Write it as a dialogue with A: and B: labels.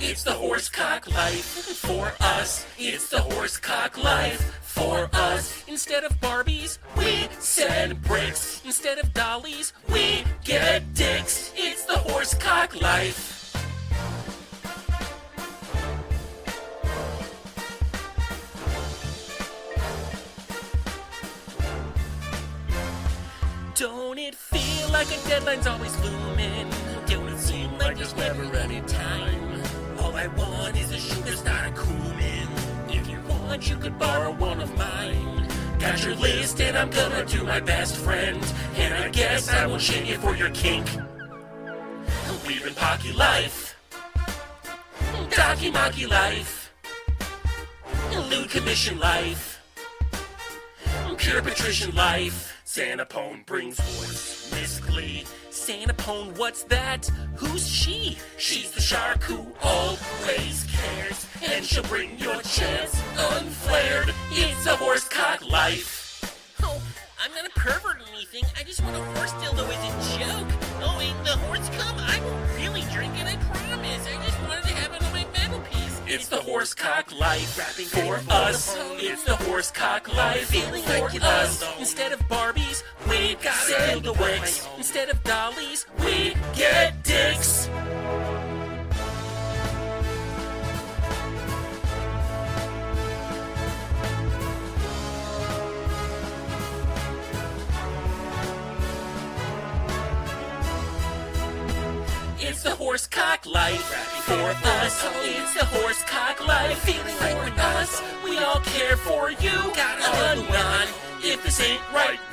A: It's the horsecock life. For us, it's the horsecock life. For us, instead of Barbies, we send bricks. Instead of dollies, we get dicks. It's the horsecock life. Don't it feel like a deadline's always looming? Don't it seem like there's never any time? All I want is a shoe that's not a Cooman. If you want, you could borrow one of mine. Got your list and I'm gonna do my best, friend. And I guess I won't shame you for your kink. We've been Pocky Life, Docky Mocky Life, Lewd Commission Life, Pure Patrician Life. Sanapone brings voice, Miss Glee. Sanapone, what's that? Who's she? She's the shark who always cares, and she'll bring your chance unflared. It's a horsecock life.
B: Oh, I'm not a pervert or anything. I just want a horse dildo as a joke. Oh wait, the horse cum? I won't really drink it, I promise. I just wanted to have it on my mantelpiece.
A: It's the horsecock life. For us, it's the horsecock life.
B: Feeling like
A: For us, instead of Barbies, we send the wicks. Instead of dollies, we get dicks. It's the horsecock life. For us, it's the horsecock life. Feeling like for us, we all care for you. If this ain't right,